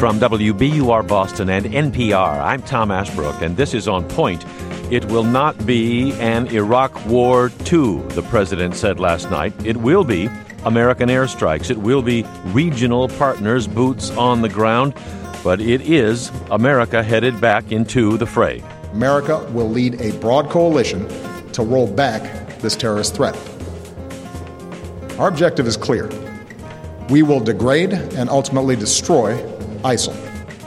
From WBUR Boston and NPR, I'm Tom Ashbrook, and this is On Point. It will not be an Iraq War II, the president said last night. It will be American airstrikes. It will be regional partners, boots on the ground. But it is America headed back into the fray. America will lead a broad coalition to roll back this terrorist threat. Our objective is clear. We will degrade and ultimately destroy ISIL.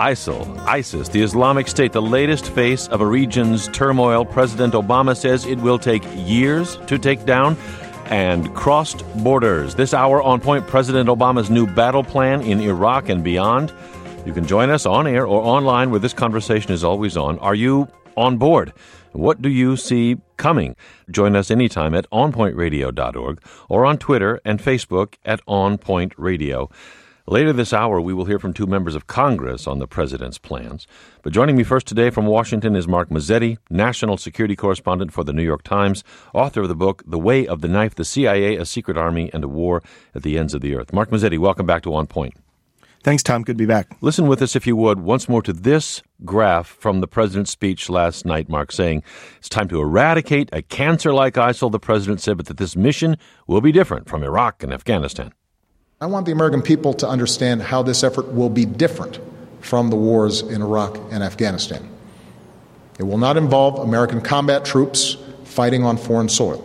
ISIS, the Islamic State, the latest face of a region's turmoil. President Obama says it will take years to take down and crossed borders. This hour on Point, President Obama's new battle plan in Iraq and beyond. You can join us on air or online where this conversation is always on. Are you on board? What do you see coming? Join us anytime at onpointradio.org or on Twitter and Facebook at onpointradio. Later this hour, we will hear from two members of Congress on the president's plans. But joining me first today from Washington is Mark Mazzetti, national security correspondent for the New York Times, author of the book The Way of the Knife, the CIA, A Secret Army, and a War at the Ends of the Earth. Mark Mazzetti, welcome back to On Point. Thanks, Tom. Good to be back. Listen with us, if you would, once more to this graph from the president's speech last night, Mark, saying it's time to eradicate a cancer like ISIL, the president said, but that this mission will be different from Iraq and Afghanistan. I want the American people to understand how this effort will be different from the wars in Iraq and Afghanistan. It will not involve American combat troops fighting on foreign soil.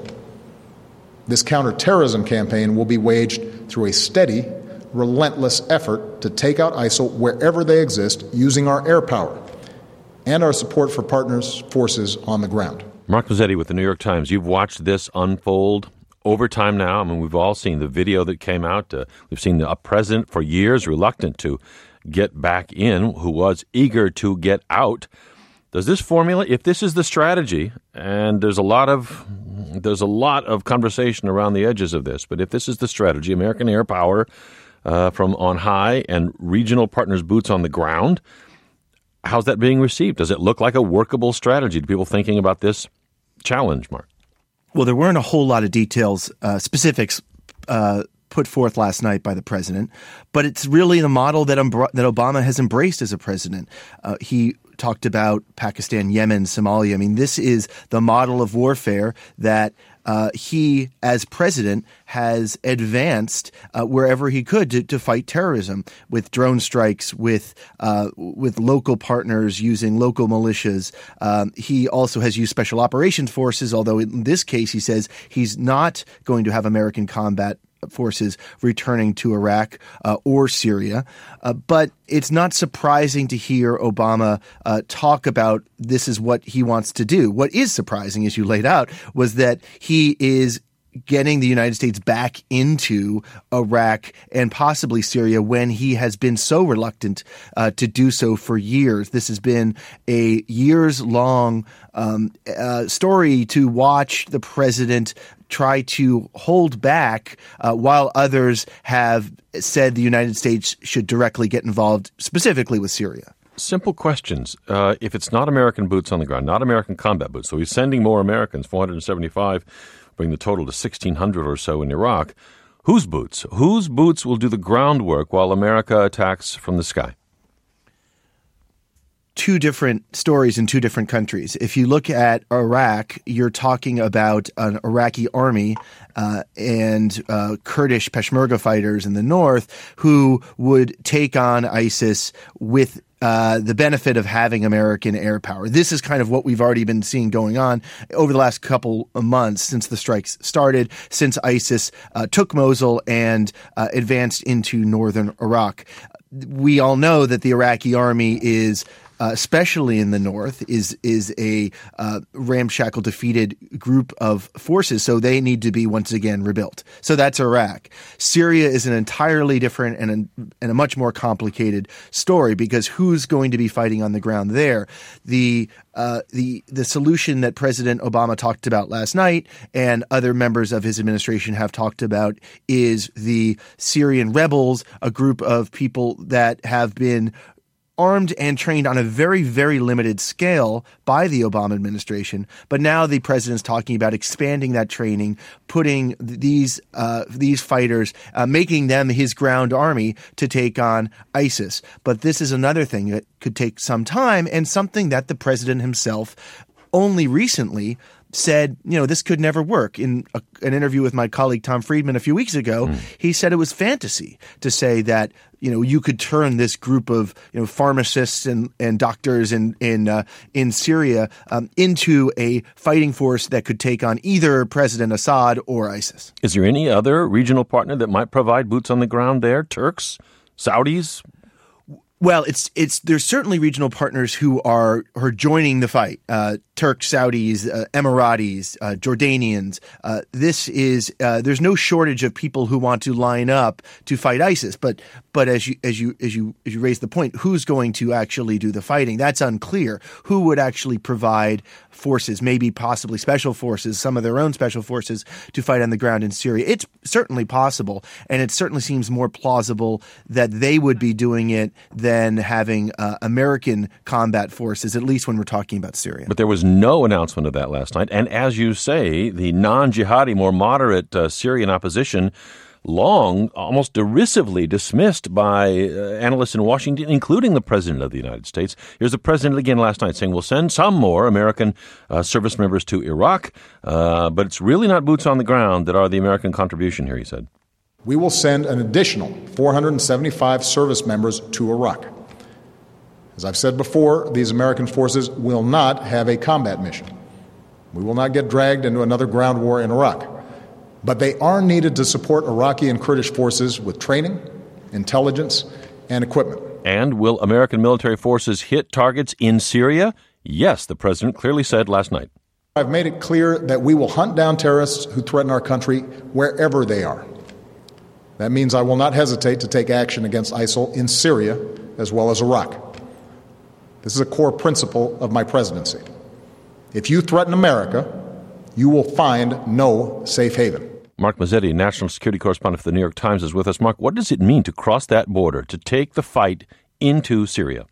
This counterterrorism campaign will be waged through a steady, relentless effort to take out ISIL wherever they exist using our air power and our support for partners' forces on the ground. Mark Mazzetti with the New York Times. You've watched this unfold over time now. I mean, we've all seen the video that came out. We've seen a president for years reluctant to get back in, who was eager to get out. Does this formula, if this is the strategy, and there's a lot of conversation around the edges of this, but if this is the strategy, American air power from on high and regional partners' boots on the ground, how's that being received? Does it look like a workable strategy to people thinking about this challenge, Mark? Well, there weren't a whole lot of details, specifics put forth last night by the president, but it's really the model that Obama has embraced as a president. He talked about Pakistan, Yemen, Somalia. I mean, this is the model of warfare that he, as president, has advanced wherever he could to fight terrorism with drone strikes, with local partners using local militias. He also has used special operations forces, although in this case he says he's not going to have American combat forces returning to Iraq or Syria. But it's not surprising to hear Obama talk about this is what he wants to do. What is surprising, as you laid out, was that he is getting the United States back into Iraq and possibly Syria when he has been so reluctant to do so for years. This has been a years-long story to watch the president try to hold back while others have said the United States should directly get involved, specifically with Syria. Simple questions. If it's not American boots on the ground, not American combat boots, so he's sending more Americans, 475, bring the total to 1,600 or so in Iraq. Whose boots? Whose boots will do the groundwork while America attacks from the sky? Two different stories in two different countries. If you look at Iraq, you're talking about an Iraqi army and Kurdish Peshmerga fighters in the north who would take on ISIS with the benefit of having American air power. This is kind of what we've already been seeing going on over the last couple of months since the strikes started, since ISIS took Mosul and advanced into northern Iraq. We all know that the Iraqi army is especially in the north, is a ramshackle, defeated group of forces. So they need to be once again rebuilt. So that's Iraq. Syria is an entirely different and a much more complicated story because who's going to be fighting on the ground there? The solution that President Obama talked about last night and other members of his administration have talked about is the Syrian rebels, a group of people that have been armed and trained on a very, very limited scale by the Obama administration. But now the president's talking about expanding that training, putting these fighters, making them his ground army to take on ISIS. But this is another thing that could take some time, and something that the president himself only recently said, this could never work. In an interview with my colleague Tom Friedman a few weeks ago, he said it was fantasy to say that, you could turn this group of, pharmacists and doctors in Syria into a fighting force that could take on either President Assad or ISIS. Is there any other regional partner that might provide boots on the ground there? Turks? Saudis? Well, there's certainly regional partners who are joining the fight. Turks, Saudis, Emiratis, Jordanians. There's no shortage of people who want to line up to fight ISIS. But as you raise the point, who's going to actually do the fighting? That's unclear. Who would actually provide forces, maybe possibly special forces, some of their own special forces to fight on the ground in Syria? It's certainly possible, and it certainly seems more plausible that they would be doing it than having American combat forces, at least when we're talking about Syria. But there was no announcement of that last night. And as you say, the non-jihadi, more moderate Syrian opposition long, almost derisively dismissed by analysts in Washington, including the President of the United States. Here's the President again last night saying we'll send some more American service members to Iraq, but it's really not boots on the ground that are the American contribution here, he said. We will send an additional 475 service members to Iraq. As I've said before, these American forces will not have a combat mission. We will not get dragged into another ground war in Iraq. But they are needed to support Iraqi and Kurdish forces with training, intelligence, and equipment. And will American military forces hit targets in Syria? Yes, the president clearly said last night. I've made it clear that we will hunt down terrorists who threaten our country wherever they are. That means I will not hesitate to take action against ISIL in Syria as well as Iraq. This is a core principle of my presidency. If you threaten America, you will find no safe haven. Mark Mazzetti, national security correspondent for the New York Times, is with us. Mark, what does it mean to cross that border, to take the fight into Syria?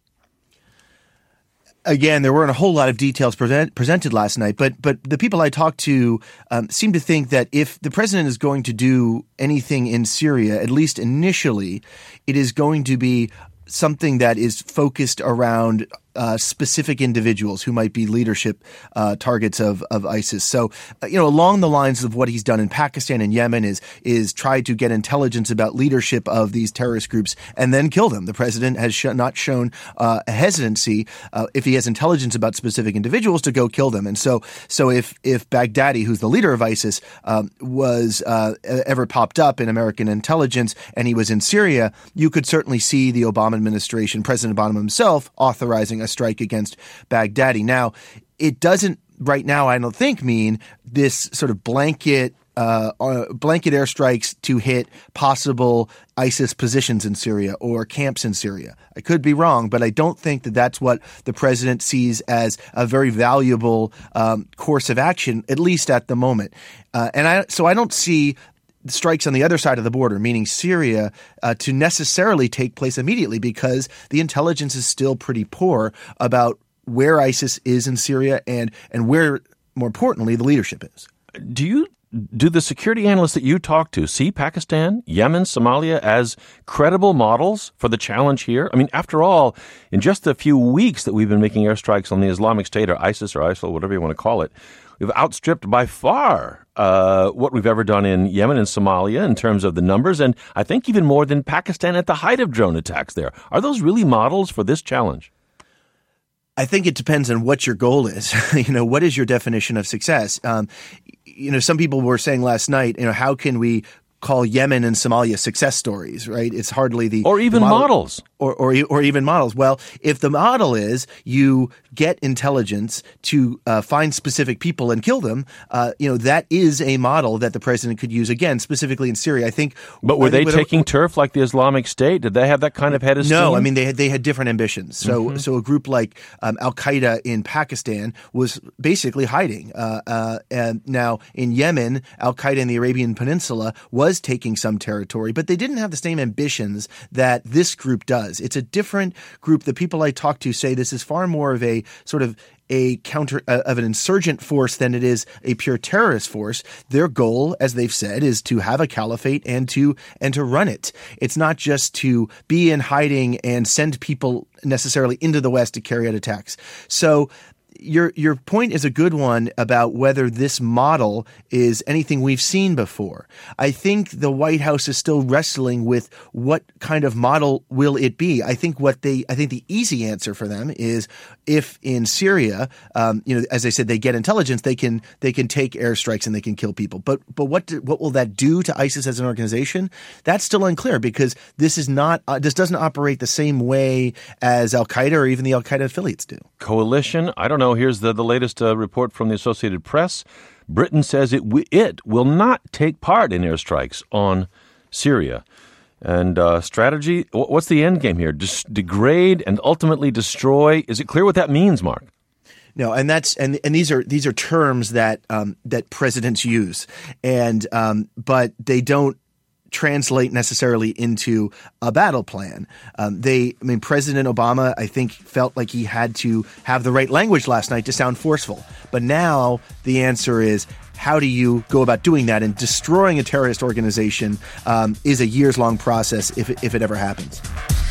Again, there weren't a whole lot of details presented last night, but the people I talked to seem to think that if the president is going to do anything in Syria, at least initially, it is going to be something that is focused around specific individuals who might be leadership targets of ISIS. So, along the lines of what he's done in Pakistan and Yemen is try to get intelligence about leadership of these terrorist groups and then kill them. The president has not shown a hesitancy if he has intelligence about specific individuals to go kill them. And so if Baghdadi, who's the leader of ISIS, was ever popped up in American intelligence and he was in Syria, you could certainly see the Obama administration, President Obama himself, authorizing a strike against Baghdadi. Now, it doesn't right now, I don't think, mean this sort of blanket airstrikes to hit possible ISIS positions in Syria or camps in Syria. I could be wrong, but I don't think that that's what the president sees as a very valuable course of action, at least at the moment. So I don't see strikes on the other side of the border, meaning Syria, to necessarily take place immediately because the intelligence is still pretty poor about where ISIS is in Syria and where, more importantly, the leadership is. Do the security analysts that you talk to see Pakistan, Yemen, Somalia as credible models for the challenge here? I mean, after all, in just the few weeks that we've been making airstrikes on the Islamic State or ISIS or ISIL, whatever you want to call it, we've outstripped by far what we've ever done in Yemen and Somalia in terms of the numbers, and I think even more than Pakistan at the height of drone attacks there. Are those really models for this challenge? I think it depends on what your goal is. What is your definition of success? Some people were saying last night, how can we call Yemen and Somalia success stories, right? It's hardly the... Or even models. Or even models. Well, if the model is you get intelligence to find specific people and kill them, that is a model that the president could use, again, specifically in Syria. I think... But were they taking turf like the Islamic State? Did they have that kind of head of steam? No, I mean, they had different ambitions. So a group like Al-Qaeda in Pakistan was basically hiding. And now, in Yemen, Al-Qaeda in the Arabian Peninsula was taking some territory, but they didn't have the same ambitions that this group does. does. It's a different group. The people I talk to say this is far more of a sort of a counter of an insurgent force than it is a pure terrorist force. Their goal, as they've said, is to have a caliphate and to run it. It's not just to be in hiding and send people necessarily into the West to carry out attacks. So your point is a good one about whether this model is anything we've seen before. I think the White House is still wrestling with what kind of model will it be. I think the easy answer for them is if in Syria, as I said, they get intelligence, they can take airstrikes and they can kill people. But what will that do to ISIS as an organization? That's still unclear because this doesn't operate the same way as Al Qaeda or even the Al Qaeda affiliates do. Coalition, I don't know. Here's the latest report from the Associated Press. Britain says it will not take part in airstrikes on Syria. And strategy, what's the end game here? Degrade and ultimately destroy? Is it clear what that means, Mark? No, and these are terms that presidents use, but they don't translate necessarily into a battle plan. President Obama, I think, felt like he had to have the right language last night to sound forceful. But now the answer is, how do you go about doing that? And destroying a terrorist organization is a years-long process if it ever happens.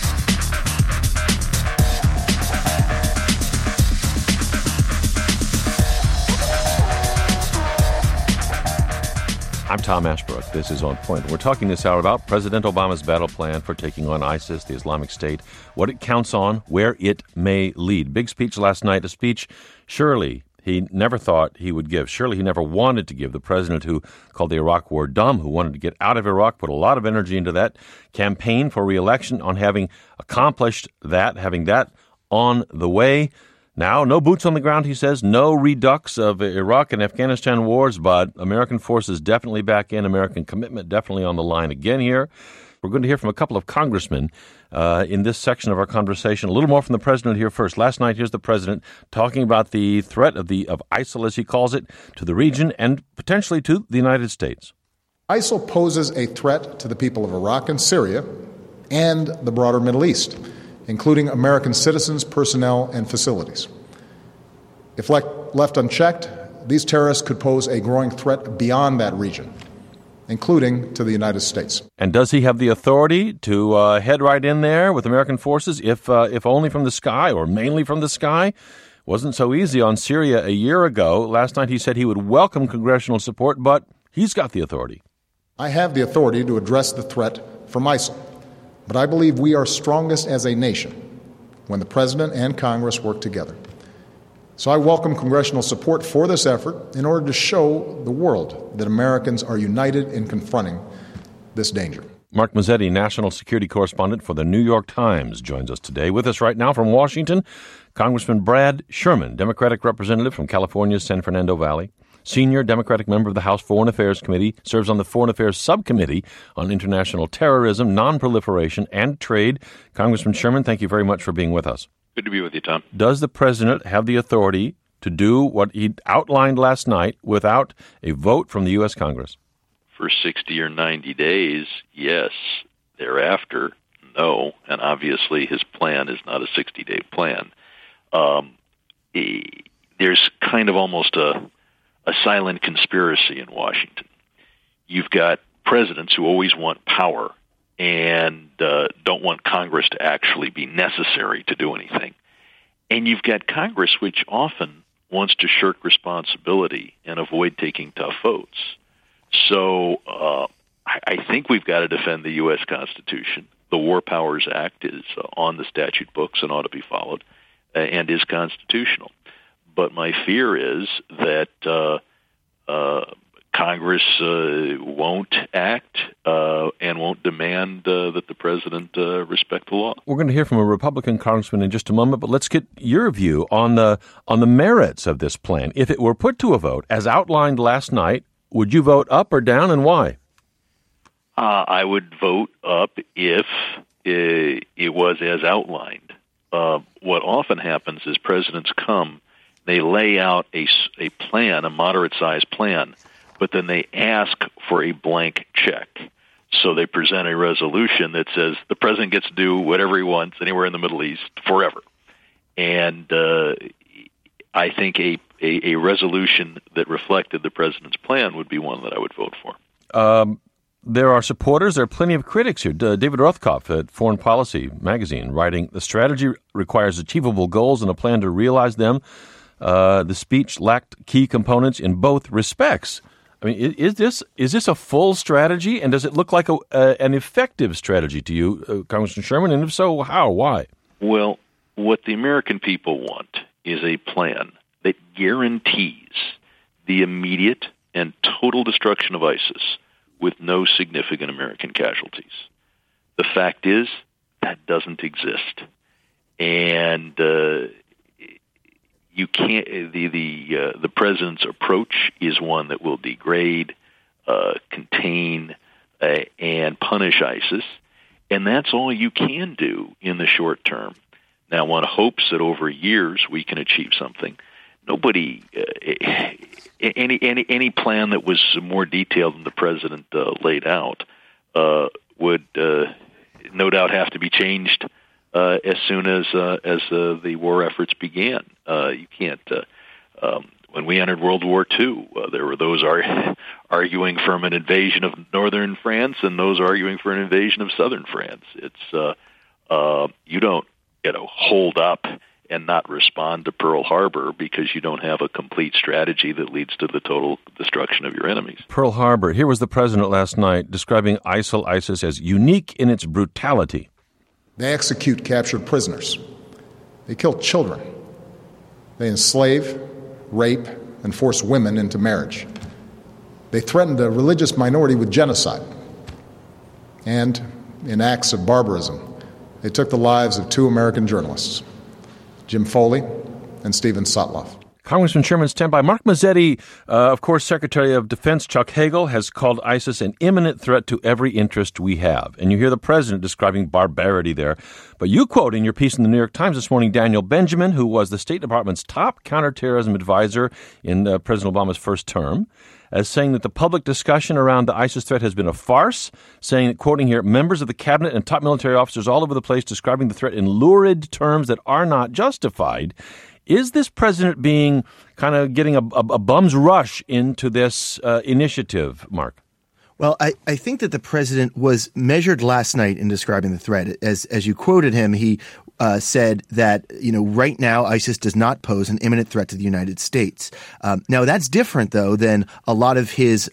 I'm Tom Ashbrook. This is On Point. We're talking this hour about President Obama's battle plan for taking on ISIS, the Islamic State, what it counts on, where it may lead. Big speech last night, a speech surely he never thought he would give. Surely he never wanted to give. The president who called the Iraq war dumb, who wanted to get out of Iraq, put a lot of energy into that campaign for re-election on having accomplished that, having that on the way. Now, no boots on the ground, he says, no redux of Iraq and Afghanistan wars, but American forces definitely back in, American commitment definitely on the line again here. We're going to hear from a couple of congressmen in this section of our conversation. A little more from the president here first. Last night, here's the president talking about the threat of ISIL, as he calls it, to the region and potentially to the United States. ISIL poses a threat to the people of Iraq and Syria and the broader Middle East, including American citizens, personnel, and facilities. If left unchecked, these terrorists could pose a growing threat beyond that region, including to the United States. And does he have the authority to head right in there with American forces, if only from the sky or mainly from the sky? Wasn't so easy on Syria a year ago. Last night he said he would welcome congressional support, but he's got the authority. I have the authority to address the threat from ISIL. But I believe we are strongest as a nation when the President and Congress work together. So I welcome congressional support for this effort in order to show the world that Americans are united in confronting this danger. Mark Mazzetti, national security correspondent for the New York Times, joins us today. With us right now from Washington, Congressman Brad Sherman, Democratic representative from California's San Fernando Valley. Senior Democratic member of the House Foreign Affairs Committee, serves on the Foreign Affairs Subcommittee on International Terrorism, Nonproliferation, and Trade. Congressman Sherman, thank you very much for being with us. Good to be with you, Tom. Does the president have the authority to do what he outlined last night without a vote from the U.S. Congress? For 60 or 90 days, yes. Thereafter, no. And obviously his plan is not a 60-day plan. There's kind of almost a silent conspiracy in Washington. You've got presidents who always want power and don't want Congress to actually be necessary to do anything. And you've got Congress, which often wants to shirk responsibility and avoid taking tough votes. So I think we've got to defend the U.S. Constitution. The War Powers Act is on the statute books and ought to be followed and is constitutional. But my fear is that Congress won't act and won't demand that the president respect the law. We're going to hear from a Republican congressman in just a moment, but let's get your view on the merits of this plan. If it were put to a vote, as outlined last night, would you vote up or down, and why? I would vote up if it was as outlined. What often happens is presidents come, they lay out a plan, a moderate-sized plan, but then they ask for a blank check. So they present a resolution that says the president gets to do whatever he wants anywhere in the Middle East forever. And I think a resolution that reflected the president's plan would be one that I would vote for. There are supporters. There are plenty of critics here. David Rothkopf at Foreign Policy magazine writing, the strategy requires achievable goals and a plan to realize them. The speech lacked key components in both respects. I mean, is this a full strategy, and does it look like an effective strategy to you, Congressman Sherman? And if so, how? Why? Well, what the American people want is a plan that guarantees the immediate and total destruction of ISIS with no significant American casualties. The fact is that doesn't exist, and you can't. The president's approach is one that will degrade, contain, and punish ISIS, and that's all you can do in the short term. Now, one hopes that over years we can achieve something. Nobody, any plan that was more detailed than the president laid out would no doubt have to be changed as soon as the war efforts began. You can't. When we entered World War II, there were those arguing for an invasion of northern France and those arguing for an invasion of southern France. It's you don't hold up and not respond to Pearl Harbor because you don't have a complete strategy that leads to the total destruction of your enemies. Pearl Harbor. Here was the president last night describing ISIS as unique in its brutality. They execute captured prisoners. They kill children. They enslave, rape, and force women into marriage. They threatened a religious minority with genocide. And in acts of barbarism, they took the lives of 2 American journalists, Jim Foley and Steven Sotloff. Congressman Sherman, stand by. Mark Mazzetti, of course, Secretary of Defense Chuck Hagel, has called ISIS an imminent threat to every interest we have. And you hear the president describing barbarity there. But you quote in your piece in the New York Times this morning Daniel Benjamin, who was the State Department's top counterterrorism advisor in President Obama's first term, as saying that the public discussion around the ISIS threat has been a farce, saying that, quoting here, members of the cabinet and top military officers all over the place describing the threat in lurid terms that are not justified. Is this president being kind of getting a bum's rush into this initiative, Mark? Well, I think that the president was measured last night in describing the threat. As you quoted him, he said that, right now ISIS does not pose an imminent threat to the United States. Now, that's different, though, than a lot of his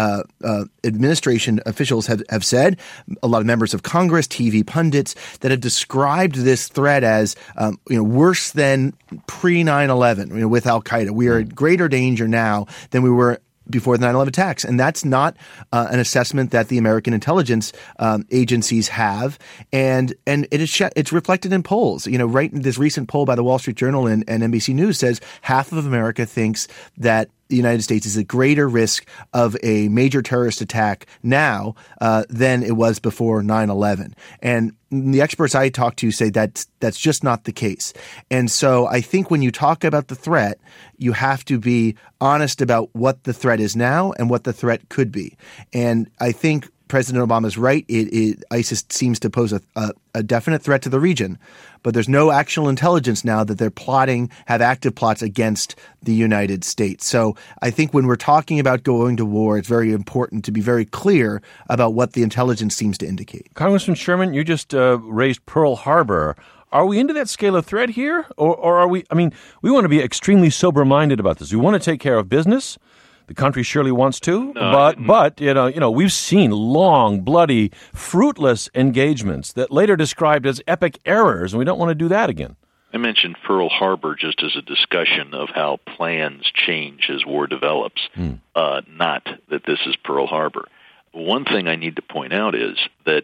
administration officials have said, a lot of members of Congress, TV pundits, that have described this threat as, worse than pre-9/11, with al-Qaeda. We are in greater danger now than we were before the 9/11 attacks. And that's not an assessment that the American intelligence agencies have. And it's reflected in polls. Right in this recent poll by the Wall Street Journal and NBC News says half of America thinks that the United States is at greater risk of a major terrorist attack now than it was before 9/11. And the experts I talk to say that's just not the case. And so I think when you talk about the threat, you have to be honest about what the threat is now and what the threat could be. And I think President Obama's right. ISIS seems to pose a definite threat to the region, but there's no actual intelligence now that they're have active plots against the United States. So I think when we're talking about going to war, it's very important to be very clear about what the intelligence seems to indicate. Congressman Sherman, you just raised Pearl Harbor. Are we into that scale of threat here? Or are we? I mean, we want to be extremely sober-minded about this. We want to take care of business. The country surely wants to, but we've seen long, bloody, fruitless engagements that later described as epic errors, and we don't want to do that again. I mentioned Pearl Harbor just as a discussion of how plans change as war develops, not that this is Pearl Harbor. One thing I need to point out is that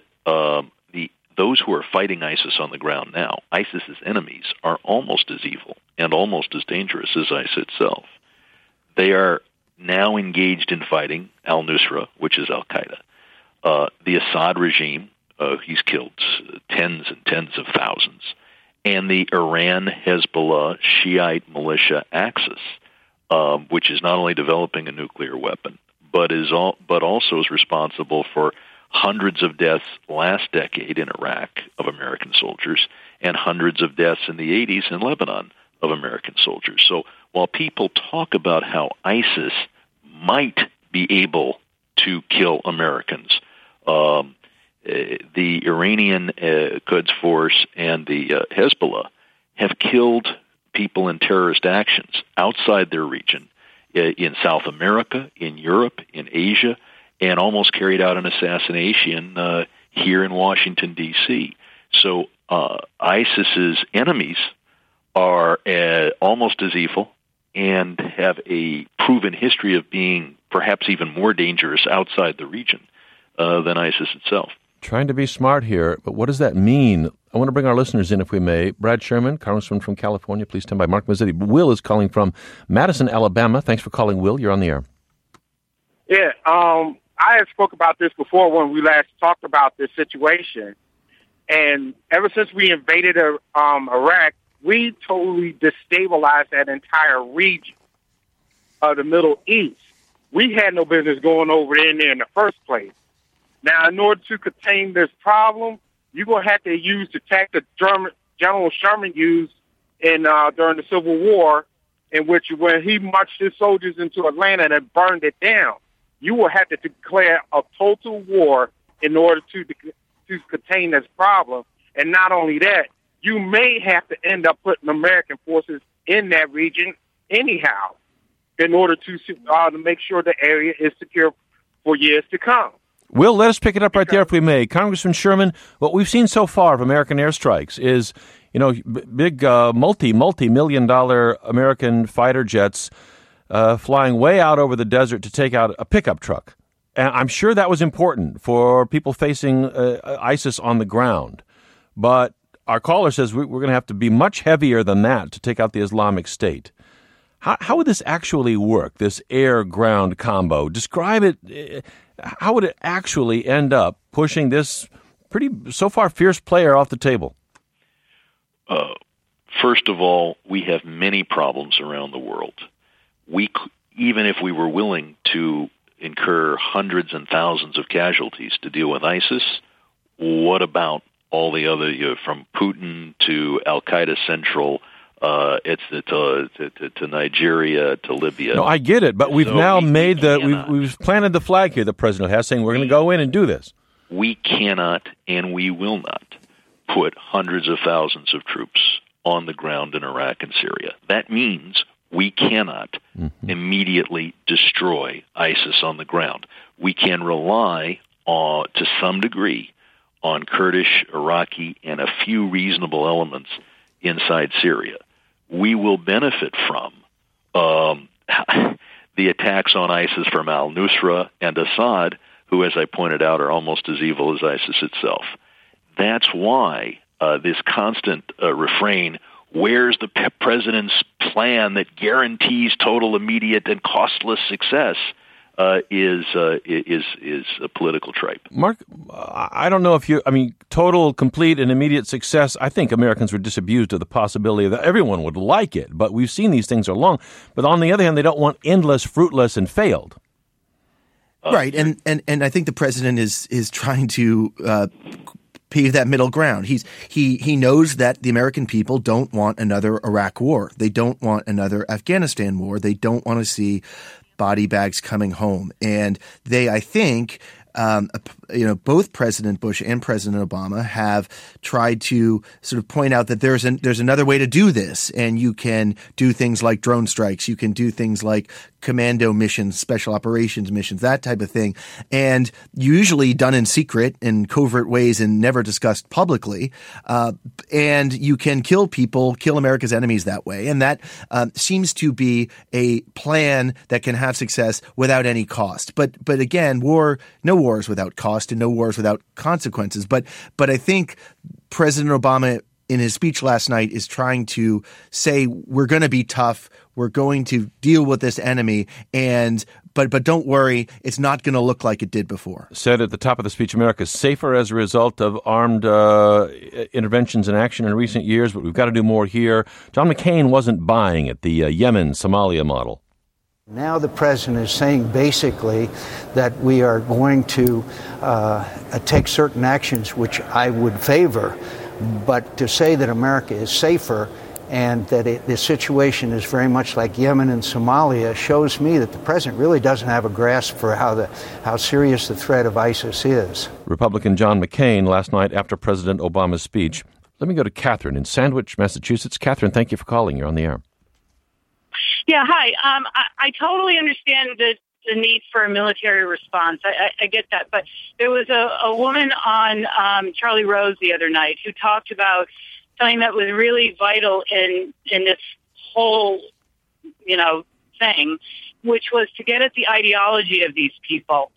those who are fighting ISIS on the ground now, ISIS's enemies, are almost as evil and almost as dangerous as ISIS itself. They are now engaged in fighting al-Nusra, which is al-Qaeda. The Assad regime, he's killed tens and tens of thousands. And the Iran-Hezbollah Shiite militia axis, which is not only developing a nuclear weapon, but also is responsible for hundreds of deaths last decade in Iraq of American soldiers, and hundreds of deaths in the 80s in Lebanon of American soldiers. So while people talk about how ISIS might be able to kill Americans, the Iranian Quds Force and the Hezbollah have killed people in terrorist actions outside their region, in South America, in Europe, in Asia, and almost carried out an assassination here in Washington, D.C. So ISIS's enemies are almost as evil and have a proven history of being perhaps even more dangerous outside the region than ISIS itself. Trying to be smart here, but what does that mean? I want to bring our listeners in, if we may. Brad Sherman, Congressman from California, please stand by. Mark Mazzetti. Will is calling from Madison, Alabama. Thanks for calling, Will. You're on the air. Yeah, I had spoke about this before when we last talked about this situation. And ever since we invaded Iraq, we totally destabilized that entire region of the Middle East. We had no business going over in there in the first place. Now, in order to contain this problem, you're going to have to use the tactic General Sherman used during the Civil War, in which when he marched his soldiers into Atlanta and burned it down, you will have to declare a total war in order to contain this problem. And not only that, you may have to end up putting American forces in that region anyhow in order to make sure the area is secure for years to come. Will, let us pick it up right there if we may. Congressman Sherman, what we've seen so far of American airstrikes is, big multi-million-dollar American fighter jets flying way out over the desert to take out a pickup truck. And I'm sure that was important for people facing ISIS on the ground. But our caller says we're going to have to be much heavier than that to take out the Islamic State. How would this actually work, this air-ground combo? Describe it. How would it actually end up pushing this pretty, so far, fierce player off the table? First of all, we have many problems around the world. Even if we were willing to incur hundreds and thousands of casualties to deal with ISIS, what about all the other, from Putin to Al-Qaeda Central, to Nigeria, to Libya. No, I get it, but we've we've planted the flag here, the president has, saying we're going to go in and do this. We cannot and we will not put hundreds of thousands of troops on the ground in Iraq and Syria. That means we cannot immediately destroy ISIS on the ground. We can rely to some degree on Kurdish, Iraqi, and a few reasonable elements inside Syria. We will benefit from the attacks on ISIS from al-Nusra and Assad, who, as I pointed out, are almost as evil as ISIS itself. That's why this constant refrain, where's the president's plan that guarantees total, immediate, and costless success, is a political tripe. Mark, I don't know if total, complete, and immediate success, I think Americans were disabused of the possibility that everyone would like it, but we've seen these things are long. But on the other hand, they don't want endless, fruitless, and failed. Right, and I think the president is trying to pave that middle ground. He knows that the American people don't want another Iraq war. They don't want another Afghanistan war. They don't want to see body bags coming home. And they, I think, both President Bush and President Obama have tried to sort of point out that there's another way to do this. And you can do things like drone strikes. You can do things like commando missions, special operations missions, that type of thing. And usually done in secret, in covert ways, and never discussed publicly. And you can kill America's enemies that way. And that seems to be a plan that can have success without any cost. But again, no wars without cost and no wars without consequences. But I think President Obama, in his speech last night, is trying to say we're going to be tough. We're going to deal with this enemy, but don't worry, it's not going to look like it did before. Said at the top of the speech, America is safer as a result of armed interventions and action in recent years, but we've got to do more here. John McCain wasn't buying it, the Yemen, Somalia model. Now the president is saying basically that we are going to take certain actions which I would favor, but to say that America is safer and that the situation is very much like Yemen and Somalia shows me that the president really doesn't have a grasp for how serious the threat of ISIS is. Republican John McCain last night after President Obama's speech. Let me go to Catherine in Sandwich, Massachusetts. Catherine, thank you for calling. You're on the air. Yeah, hi. I totally understand the need for a military response. I get that. But there was a woman on Charlie Rose the other night who talked about something that was really vital in this whole, thing, which was to get at the ideology of these people.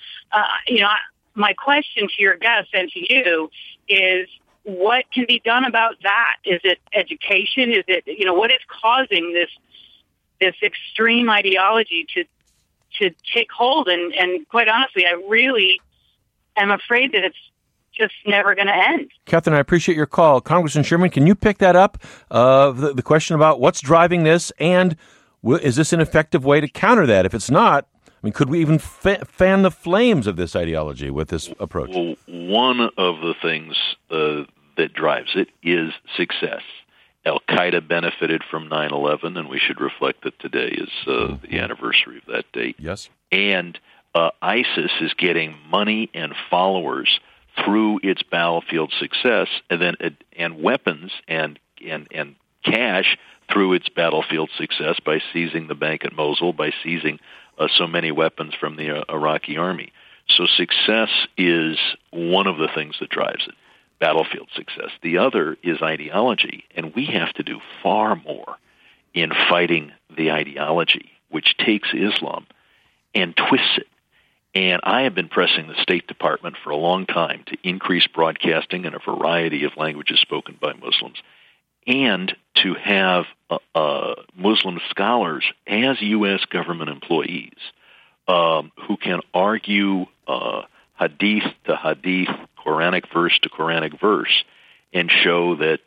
My question to your guest and to you is, what can be done about that? Is it education? Is it, what is causing this extreme ideology to take hold? And quite honestly, I really am afraid that it's just never going to end. Catherine, I appreciate your call. Congressman Sherman, can you pick that up? The question about what's driving this, and is this an effective way to counter that? If it's not, could we even fan the flames of this ideology with this approach? Well, one of the things that drives it is success. Al-Qaeda benefited from 9/11, and we should reflect that today is the anniversary of that date. Yes. And ISIS is getting money and followers through its battlefield success, and weapons and cash through its battlefield success by seizing the bank at Mosul, by seizing so many weapons from the Iraqi army. So success is one of the things that drives it. Battlefield success. The other is ideology, and we have to do far more in fighting the ideology, which takes Islam and twists it. And I have been pressing the State Department for a long time to increase broadcasting in a variety of languages spoken by Muslims, and to have Muslim scholars as U.S. government employees who can argue hadith to hadith, Quranic verse to Quranic verse, and show that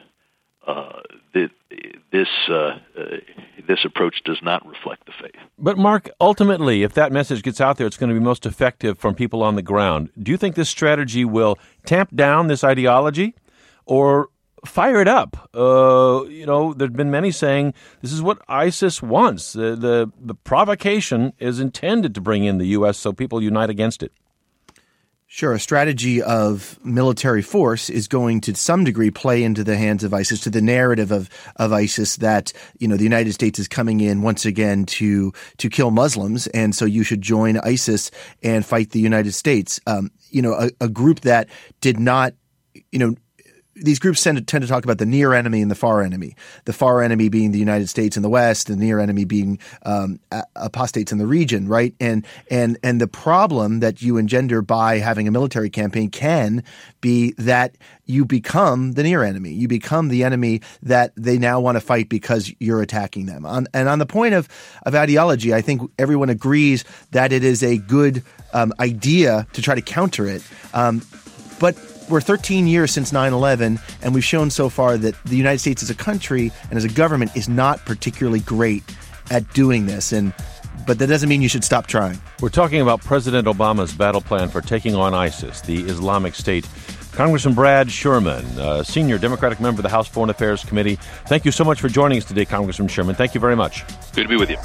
this approach does not reflect the faith. But Mark, ultimately, if that message gets out there, it's going to be most effective from people on the ground. Do you think this strategy will tamp down this ideology or fire it up? There've been many saying this is what ISIS wants. The provocation is intended to bring in the U.S. so people unite against it. Sure. A strategy of military force is going to some degree play into the hands of ISIS, to the narrative of ISIS that, the United States is coming in once again to kill Muslims. And so you should join ISIS and fight the United States. A group that did not, these groups tend to talk about the near enemy and the far enemy. The far enemy being the United States in the West, the near enemy being apostates in the region, right? And the problem that you engender by having a military campaign can be that you become the near enemy. You become the enemy that they now want to fight because you're attacking them. And on the point of ideology, I think everyone agrees that it is a good idea to try to counter it. But we're 13 years since 9/11, and we've shown so far that the United States as a country and as a government is not particularly great at doing this. But that doesn't mean you should stop trying. We're talking about President Obama's battle plan for taking on ISIS, the Islamic State. Congressman Brad Sherman, senior Democratic member of the House Foreign Affairs Committee. Thank you so much for joining us today, Congressman Sherman. Thank you very much. Good to be with you.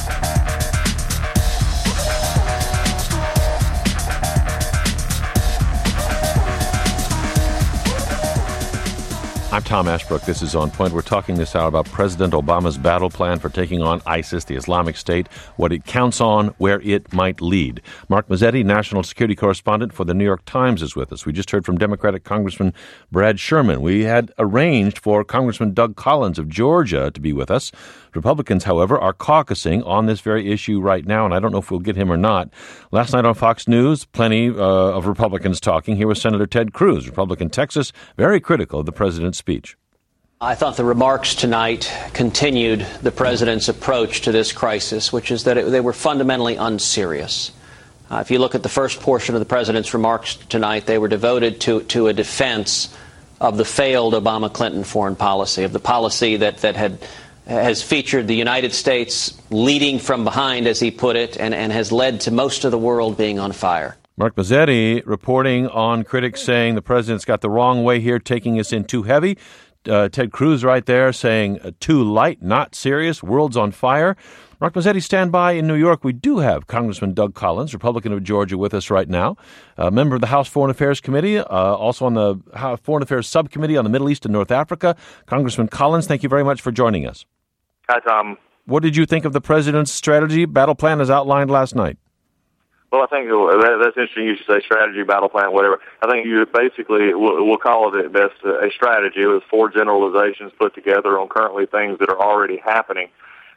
I'm Tom Ashbrook. This is On Point. We're talking this hour about President Obama's battle plan for taking on ISIS, the Islamic State, what it counts on, where it might lead. Mark Mazzetti, national security correspondent for the New York Times, is with us. We just heard from Democratic Congressman Brad Sherman. We had arranged for Congressman Doug Collins of Georgia to be with us. Republicans, however, are caucusing on this very issue right now, and I don't know if we'll get him or not. Last night on Fox News, plenty of Republicans talking. Here was Senator Ted Cruz, Republican Texas, very critical of the president's speech. I thought the remarks tonight continued the president's approach to this crisis, which is that they were fundamentally unserious. If you look at the first portion of the president's remarks tonight, they were devoted to a defense of the failed Obama-Clinton foreign policy, of the policy that had has featured the United States leading from behind, as he put it, and has led to most of the world being on fire. Mark Mazzetti reporting on critics saying the president's got the wrong way here, taking us in too heavy. Ted Cruz right there saying too light, not serious, world's on fire. Mark Mazzetti, stand by in New York. We do have Congressman Doug Collins, Republican of Georgia, with us right now, a member of the House Foreign Affairs Committee, also on the Foreign Affairs Subcommittee on the Middle East and North Africa. Congressman Collins, thank you very much for joining us. Hi, Tom. What did you think of the president's strategy, battle plan as outlined last night? Well, I think that's interesting you should say strategy, battle plan, whatever. I think you basically, we'll call it at best a strategy. It was 4 generalizations put together on currently things that are already happening.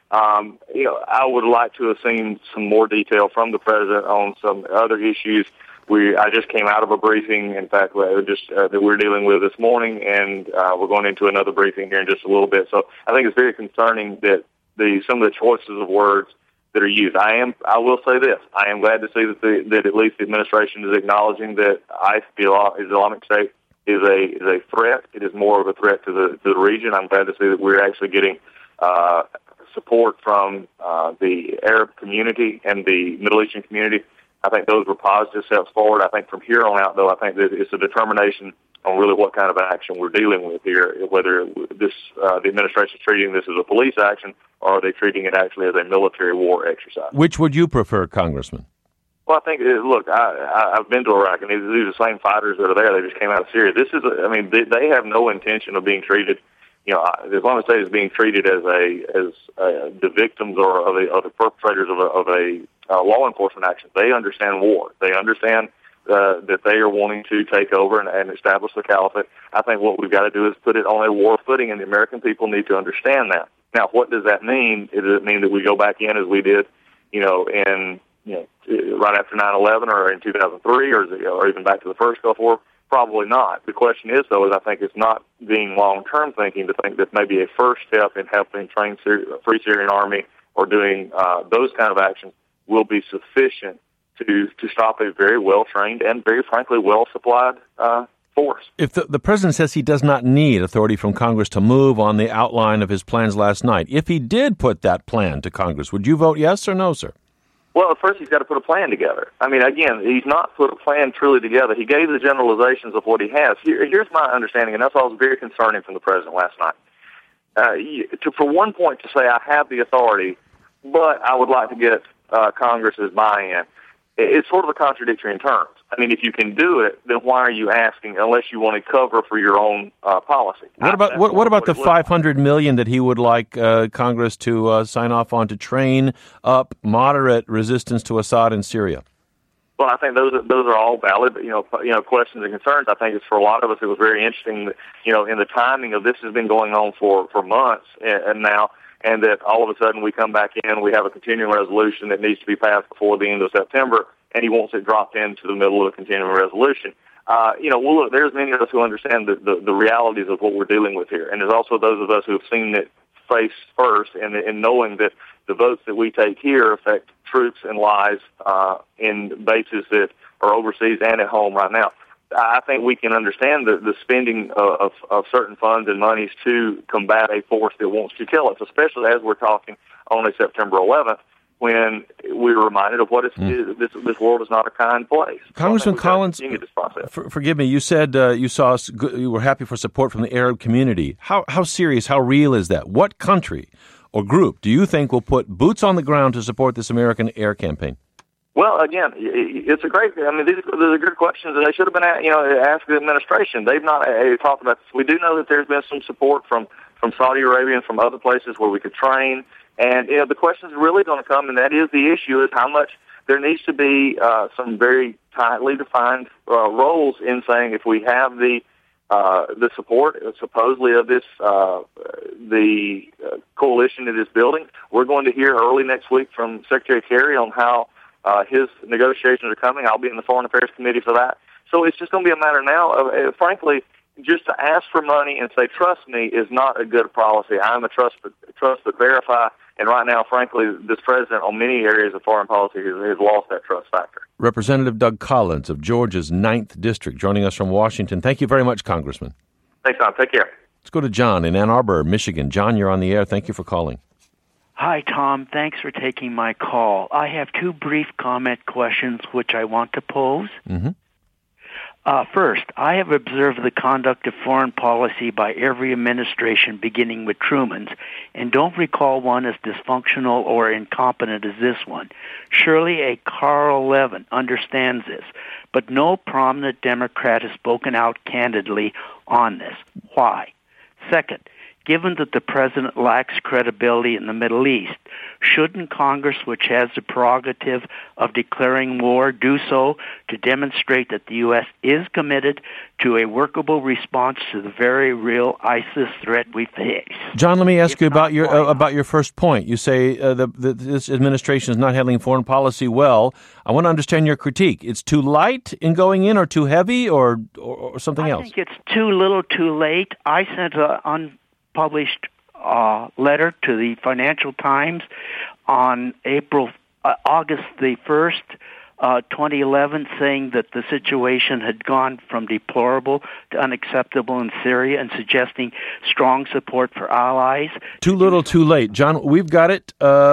I would like to have seen some more detail from the president on some other issues. I just came out of a briefing, in fact, that we're dealing with this morning, and we're going into another briefing here in just a little bit. So I think it's very concerning that some of the choices of words that are used. I will say this. I am glad to see that at least the administration is acknowledging that ICE, the Islamic State, is a threat. It is more of a threat to the region. I'm glad to see that we're actually getting support from the Arab community and the Middle Eastern community. I think those were positive steps forward. I think from here on out, though, I think that it's a determination on really what kind of action we're dealing with here, whether the administration is treating this as a police action or are they treating it actually as a military war exercise. Which would you prefer, Congressman? Well, I think, look, I've been to Iraq, and these are the same fighters that are there. They just came out of Syria. They have no intention of being treated. The Islamic State is being treated as the victims or of the perpetrators of a law enforcement action. They understand war. They understand that they are wanting to take over and establish the caliphate. I think what we've got to do is put it on a war footing, and the American people need to understand that. Now, what does that mean? Does it mean that we go back in as we did, right after 9/11 or in 2003 or even back to the first Gulf War? Probably not. The question is, though, I think it's not being long-term thinking to think that maybe a first step in helping train Free Syrian Army or doing those kind of actions will be sufficient to stop a very well-trained and very frankly well-supplied force. If the president says he does not need authority from Congress to move on the outline of his plans last night, if he did put that plan to Congress, would you vote yes or no, sir? Well, at first he's got to put a plan together. I mean, again, he's not put a plan truly together. He gave the generalizations of what he has. Here's my understanding, and that's what was very concerning from the president last night. For one point to say, I have the authority, but I would like to get Congress's buy-in, it's sort of a contradictory in terms. I mean, if you can do it, then why are you asking unless you want to cover for your own policy? What about the $500 million that he would like Congress to sign off on to train up moderate resistance to Assad in Syria? Well, I think those are all valid, questions and concerns. I think it's for a lot of us. It was very interesting that, in the timing of this has been going on for months and now. And that all of a sudden we come back in, we have a continuing resolution that needs to be passed before the end of September, and he wants it dropped into the middle of the continuing resolution. Look, there's many of us who understand the realities of what we're dealing with here, and there's also those of us who have seen it face first, and knowing that the votes that we take here affect troops and lives in bases that are overseas and at home right now. I think we can understand the spending of certain funds and monies to combat a force that wants to kill us, especially as we're talking on a September 11th, when we're reminded of what this world is not a kind place. Congressman Collins, forgive me, you said you were happy for support from the Arab community. How serious, how real is that? What country or group do you think will put boots on the ground to support this American air campaign? Well, again, it's a great. I mean, these are good questions, and they should have been, asked the administration. They've not talked about this. We do know that there's been some support from Saudi Arabia and from other places where we could train, and the question is really going to come, and that is the issue: is how much there needs to be some very tightly defined roles in saying if we have the support supposedly of this the coalition that is building, we're going to hear early next week from Secretary Kerry on how. His negotiations are coming. I'll be in the Foreign Affairs Committee for that. So it's just going to be a matter now of, frankly, just to ask for money and say, trust me, is not a good policy. I'm a trust but verify. And right now, frankly, this president on many areas of foreign policy has lost that trust factor. Representative Doug Collins of Georgia's 9th District joining us from Washington. Thank you very much, Congressman. Thanks, Tom. Take care. Let's go to John in Ann Arbor, Michigan. John, you're on the air. Thank you for calling. Hi, Tom. Thanks for taking my call. I have two brief comment questions which I want to pose. Mm-hmm. First, I have observed the conduct of foreign policy by every administration, beginning with Truman's, and don't recall one as dysfunctional or incompetent as this one. Surely a Carl Levin understands this, but no prominent Democrat has spoken out candidly on this. Why? Second, given that the president lacks credibility in the Middle East, shouldn't Congress, which has the prerogative of declaring war, do so to demonstrate that the U.S. is committed to a workable response to the very real ISIS threat we face? John, let me ask you about your first point. You say this administration is not handling foreign policy well. I want to understand your critique. It's too light in going in, or too heavy, or something else? I think it's too little, too late. I sent an unpublished letter to the Financial Times on August the 1st, 2011, saying that the situation had gone from deplorable to unacceptable in Syria and suggesting strong support for allies. Too little, too late. John, we've got it.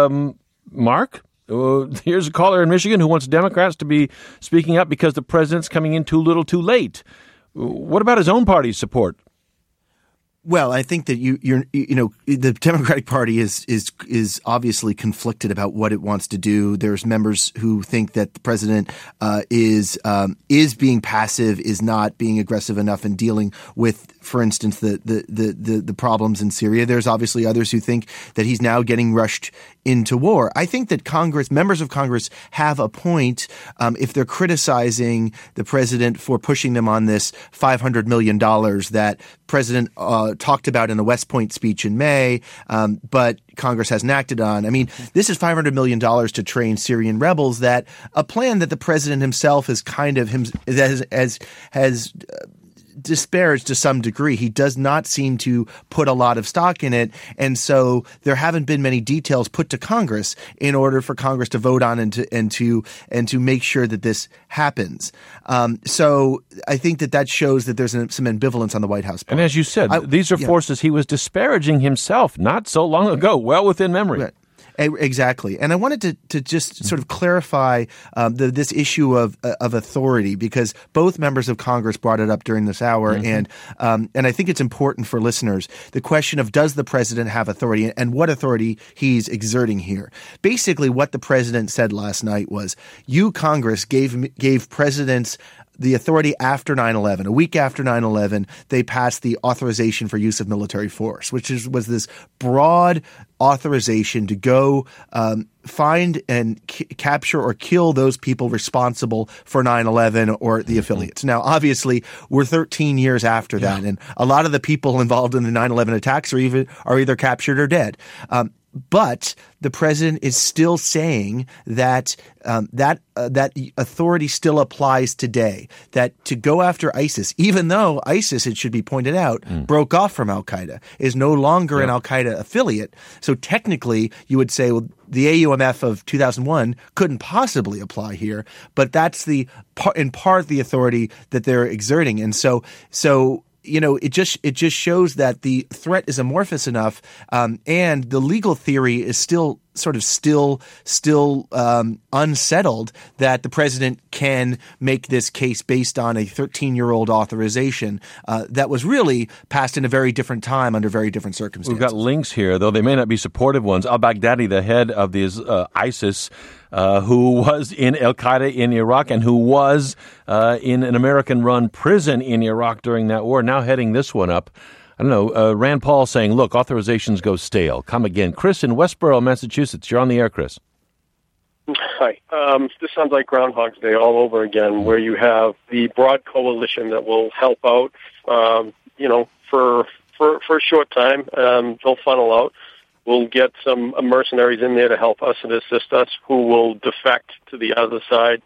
Mark? Here's a caller in Michigan who wants Democrats to be speaking up because the president's coming in too little, too late. What about his own party's support? Well, I think that the Democratic Party is obviously conflicted about what it wants to do. There's members who think that the president is being passive, is not being aggressive enough in dealing with, for instance, the problems in Syria. There's obviously others who think that he's now getting rushed into war. I think that members of Congress have a point if they're criticizing the president for pushing them on this $500 million that President talked about in a West Point speech in May, but Congress hasn't acted on. I mean, this is $500 million to train Syrian rebels, that a plan that the president himself is kind of has disparaged to some degree. He does not seem to put a lot of stock in it, and so there haven't been many details put to Congress in order for Congress to vote on and to make sure that this happens. So I think that shows that there's some ambivalence on the White House part. And as you said, these are forces he was disparaging himself not so long ago, well within memory. Right. Exactly. And I wanted to just sort of clarify this issue of authority, because both members of Congress brought it up during this hour. Mm-hmm. And I think it's important for listeners, the question of, does the president have authority and what authority he's exerting here? Basically, what the president said last night was, you, Congress, gave presidents the authority after 9/11. A week after 9/11, they passed the authorization for use of military force, which was this broad authorization to go find and capture or kill those people responsible for 9/11 or the affiliates. Now, obviously, we're 13 years after that, and a lot of the people involved in the 9/11 attacks are either captured or dead. But the president is still saying that that authority still applies today, that to go after ISIS, even though ISIS, it should be pointed out, broke off from al-Qaeda, is no longer an al-Qaeda affiliate. So technically, you would say, well, the AUMF of 2001 couldn't possibly apply here, but that's in part the authority that they're exerting. And so it just shows that the threat is amorphous enough, and the legal theory is still unsettled, that the president can make this case based on a 13-year-old authorization that was really passed in a very different time under very different circumstances. We've got links here, though they may not be supportive ones. Al-Baghdadi, the head of this ISIS, who was in al-Qaeda in Iraq and who was in an American-run prison in Iraq during that war, now heading this one up. I don't know, Rand Paul saying, look, authorizations go stale. Come again. Chris in Westboro, Massachusetts. You're on the air, Chris. Hi. This sounds like Groundhog's Day all over again, where you have the broad coalition that will help out, for a short time. They'll funnel out. We'll get some mercenaries in there to help us and assist us, who will defect to the other side.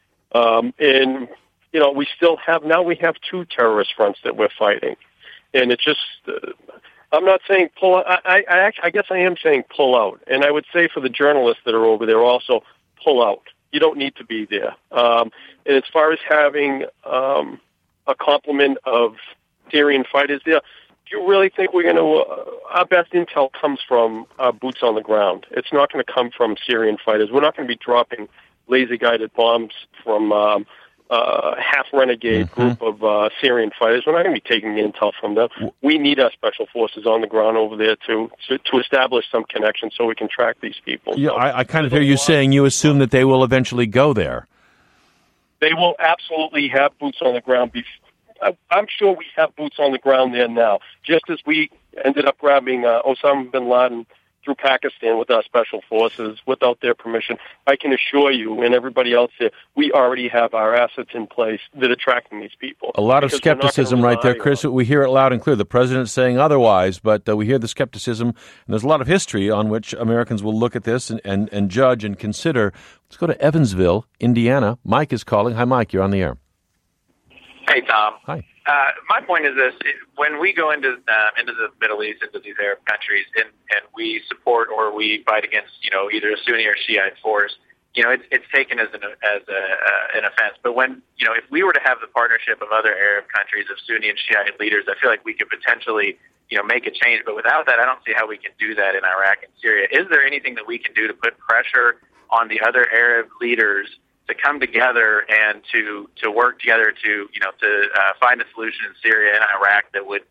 We still have, now we have two terrorist fronts that we're fighting. And it's just, I'm not saying pull out. I guess I am saying pull out. And I would say for the journalists that are over there also, pull out. You don't need to be there. And as far as having a complement of Syrian fighters there, you really think we're going to, our best intel comes from boots on the ground. It's not going to come from Syrian fighters. We're not going to be dropping laser-guided bombs from half-renegade group of Syrian fighters. We're not going to be taking the intel from them. We need our special forces on the ground over there to establish some connection so we can track these people. Yeah, so, I kind of hear you saying you assume that they will eventually go there. They will absolutely have boots on the ground. I'm sure we have boots on the ground there now. Just as we ended up grabbing Osama bin Laden through Pakistan with our special forces without their permission, I can assure you and everybody else here, we already have our assets in place that are tracking these people. A lot of skepticism right there, Chris. We hear it loud and clear. The president's saying otherwise, but we hear the skepticism, and there's a lot of history on which Americans will look at this and judge and consider. Let's go to Evansville, Indiana. Mike is calling. Hi, Mike. You're on the air. Hey, Tom. Hi. My point is this: when we go into the Middle East, into these Arab countries, and we support or we fight against, either a Sunni or Shiite force, it's taken as an offense. But when, if we were to have the partnership of other Arab countries of Sunni and Shiite leaders, I feel like we could potentially, make a change. But without that, I don't see how we can do that in Iraq and Syria. Is there anything that we can do to put pressure on the other Arab leaders to come together and to work together to find a solution in Syria and Iraq that would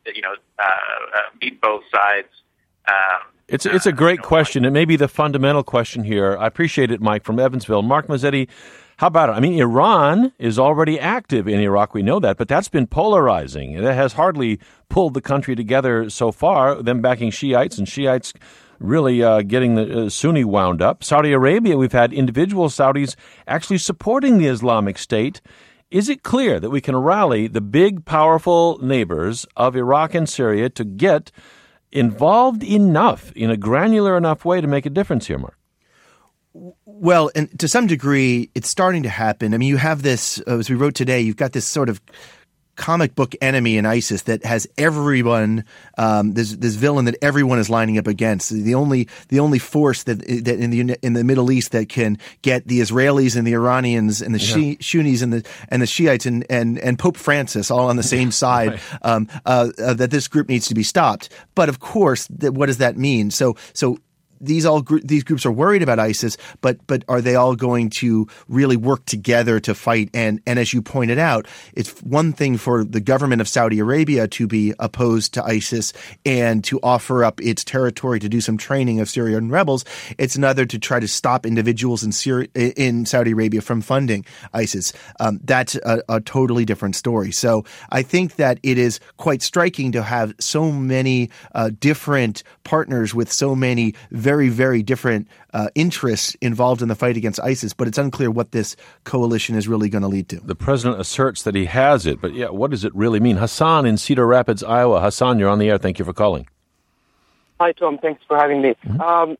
meet both sides? It's a great question. It may be the fundamental question here. I appreciate it, Mike, from Evansville. Mark Mazzetti, how about it? I mean, Iran is already active in Iraq. We know that, but that's been polarizing. It has hardly pulled the country together so far, them backing Shiites and Shiites really getting the Sunni wound up. Saudi Arabia, we've had individual Saudis actually supporting the Islamic State. Is it clear that we can rally the big, powerful neighbors of Iraq and Syria to get involved enough, in a granular enough way to make a difference here, Mark? Well, and to some degree, it's starting to happen. I mean, you have this, as we wrote today, you've got this sort of comic book enemy in ISIS that has everyone, this villain that everyone is lining up against. The only force that in the Middle East that can get the Israelis and the Iranians and the Sunnis and the Shiites and Pope Francis all on the same side, that this group needs to be stopped. But of course, what does that mean? So these groups are worried about ISIS, but are they all going to really work together to fight? And as you pointed out, it's one thing for the government of Saudi Arabia to be opposed to ISIS and to offer up its territory to do some training of Syrian rebels. It's another to try to stop individuals in Saudi Arabia from funding ISIS. That's a totally different story. So I think that it is quite striking to have so many different partners with so many very, very different interests involved in the fight against ISIS, but it's unclear what this coalition is really going to lead to. The president asserts that he has it, but what does it really mean? Hassan in Cedar Rapids, Iowa. Hassan, you're on the air. Thank you for calling. Hi, Tom. Thanks for having me. I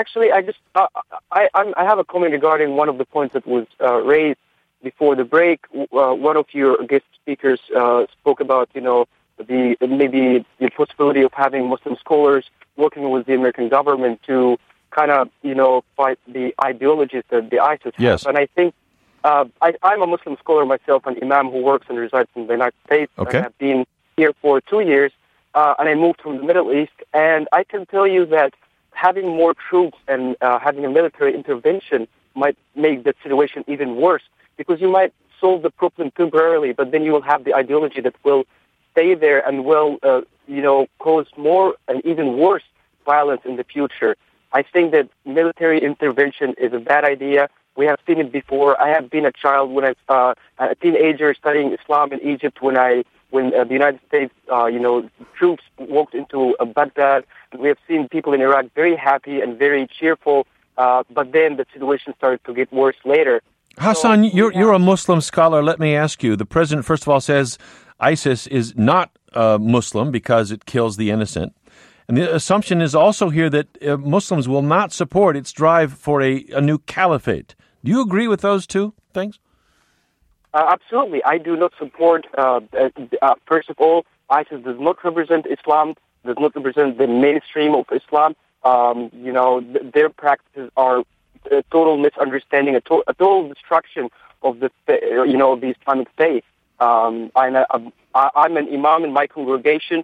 have a comment regarding one of the points that was raised before the break. One of your guest speakers spoke about, maybe the possibility of having Muslim scholars working with the American government to kind of, fight the ideologies that the ISIS yes. have. And I think I'm a Muslim scholar myself, an imam who works and resides in the United States. Okay. And I've been here for 2 years, and I moved from the Middle East. And I can tell you that having more troops and having a military intervention might make the situation even worse, because you might solve the problem temporarily, but then you will have the ideology that will stay there and will, cause more and even worse violence in the future. I think that military intervention is a bad idea. We have seen it before. I have been a child when a teenager studying Islam in Egypt when the United States, troops walked into Baghdad. We have seen people in Iraq very happy and very cheerful, but then the situation started to get worse later. Hassan, you're a Muslim scholar. Let me ask you. The president, first of all, says ISIS is not Muslim because it kills the innocent. And the assumption is also here that Muslims will not support its drive for a new caliphate. Do you agree with those two things? Absolutely. I do not support, first of all, ISIS does not represent Islam, does not represent the mainstream of Islam. Their practices are a total misunderstanding, a total destruction of the Islamic faith. I'm an imam in my congregation.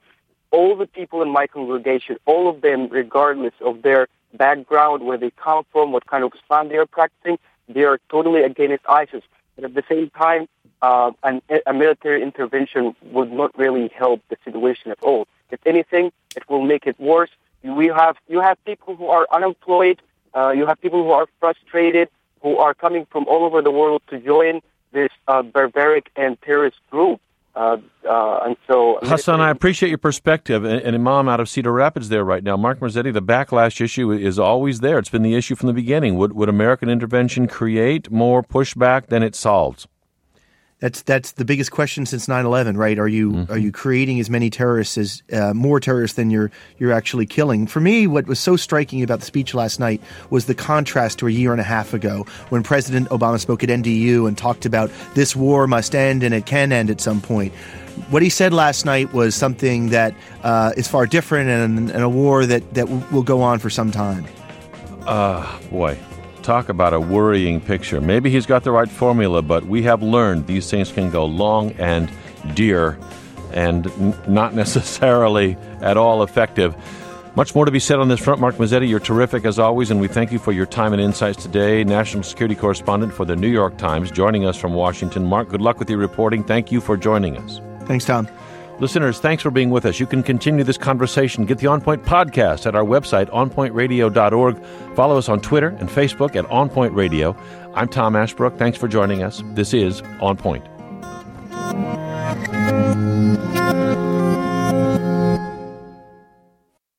all the people in my congregation, all of them, regardless of their background, where they come from, what kind of Islam they are practicing, they are totally against ISIS. But at the same time, a military intervention would not really help the situation at all. If anything, it will make it worse. You have people who are unemployed. You have people who are frustrated, who are coming from all over the world to join this barbaric and terrorist group. And so, Hassan, I appreciate your perspective. An imam out of Cedar Rapids there right now. Mark Marzetti, the backlash issue is always there. It's been the issue from the beginning. Would American intervention create more pushback than it solves? That's the biggest question since 9/11, right? Are you creating as many terrorists as more terrorists than you're actually killing? For me, what was so striking about the speech last night was the contrast to a year and a half ago when President Obama spoke at NDU and talked about this war must end and it can end at some point. What he said last night was something that is far different and a war that will go on for some time. Boy. Talk about a worrying picture. Maybe he's got the right formula, but we have learned these things can go long and dear and not necessarily at all effective. Much more to be said on this front. Mark Marzetti, you're terrific as always, and we thank you for your time and insights today. National security correspondent for the New York Times, joining us from Washington. Mark, good luck with your reporting. Thank you for joining us. Thanks, Tom. Listeners, thanks for being with us. You can continue this conversation. Get the On Point podcast at our website, onpointradio.org. Follow us on Twitter and Facebook at On Point Radio. I'm Tom Ashbrook. Thanks for joining us. This is On Point.